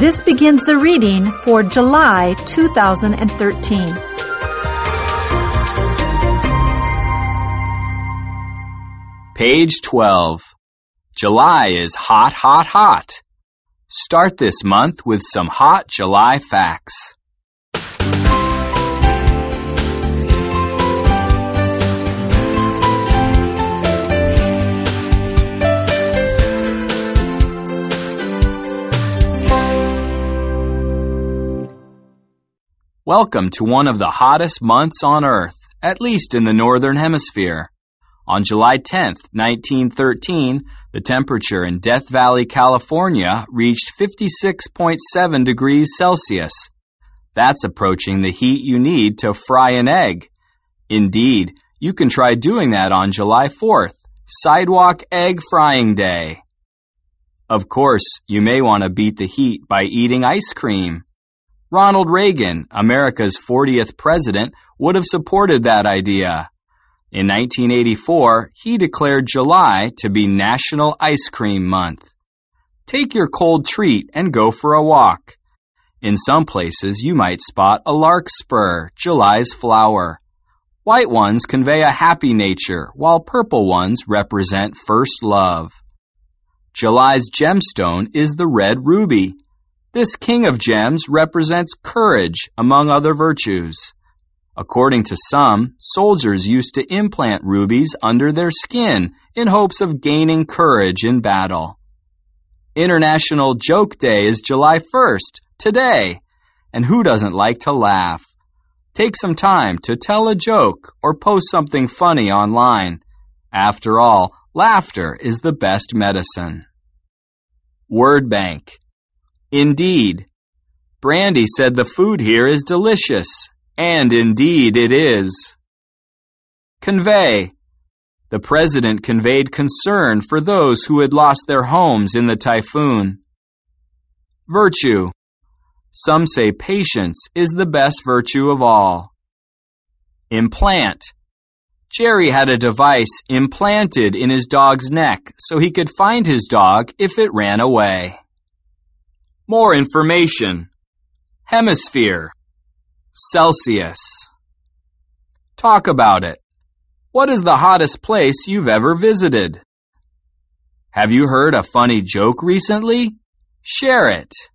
This begins the reading for July 2013. Page 12. July is hot, hot, hot. Start this month with some hot July facts. Welcome to one of the hottest months on Earth, at least in the Northern Hemisphere. On July 10, 1913, the temperature in Death Valley, California reached 56.7 degrees Celsius. That's approaching the heat you need to fry an egg. Indeed, you can try doing that on July 4th, Sidewalk Egg Frying Day. Of course, you may want to beat the heat by eating ice cream. Ronald Reagan, America's 40th president, would have supported that idea. In 1984, he declared July to be National Ice Cream Month. Take your cold treat and go for a walk. In some places, you might spot a larkspur, July's flower. White ones convey a happy nature, while purple ones represent first love. July's gemstone is the red ruby. This king of gems represents courage, among other virtues. According to some, soldiers used to implant rubies under their skin in hopes of gaining courage in battle. International Joke Day is July 1st, today, and who doesn't like to laugh? Take some time to tell a joke or post something funny online. After all, laughter is the best medicine. Word bank. Indeed. Brandy said the food here is delicious, and indeed it is. Convey. The president conveyed concern for those who had lost their homes in the typhoon. Virtue. Some say patience is the best virtue of all. Implant. Jerry had a device implanted in his dog's neck so he could find his dog if it ran away. More information. Hemisphere. Celsius. Talk about it. What is the hottest place you've ever visited? Have you heard a funny joke recently? Share it.